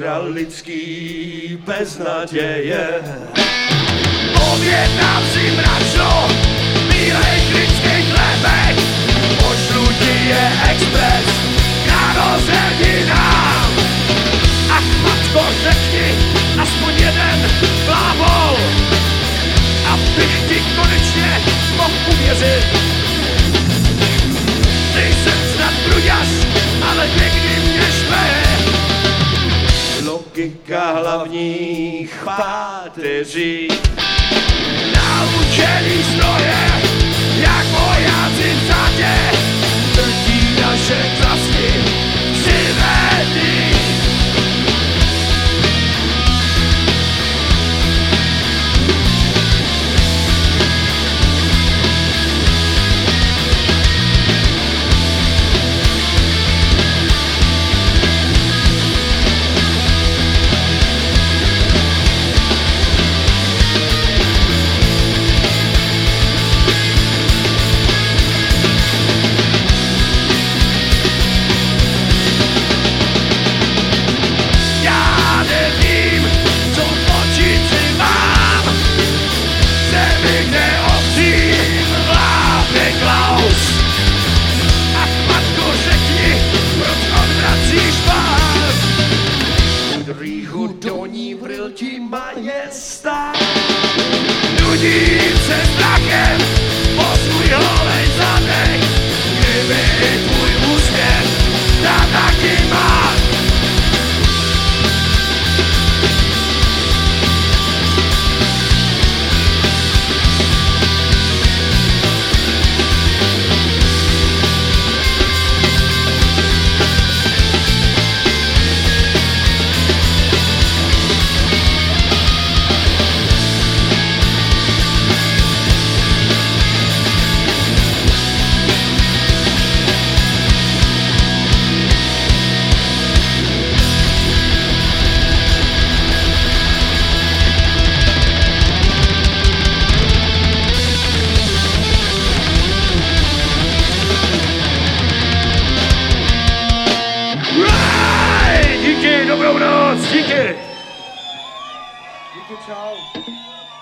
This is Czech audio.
král lidský bez naděje. Objednám si mračno, bílej britský chlebek, pošlu ti je expres k narozeninám. Ach matko, řekni aspoň jeden blávol, abych ti konečně mohl uvěřit. Nejsem snad bruďas, ale někdy mě štve Logika hlavních páteří. naučený stroje, jak vojáci v zadě, drtí naše klasy křivený. Do ní vril ti majestát. Nudím se strachem po svůj holej zadek, kdyby tvůj úsměv ta taky má. Díky, dobrou noc, díky. Díky, čau.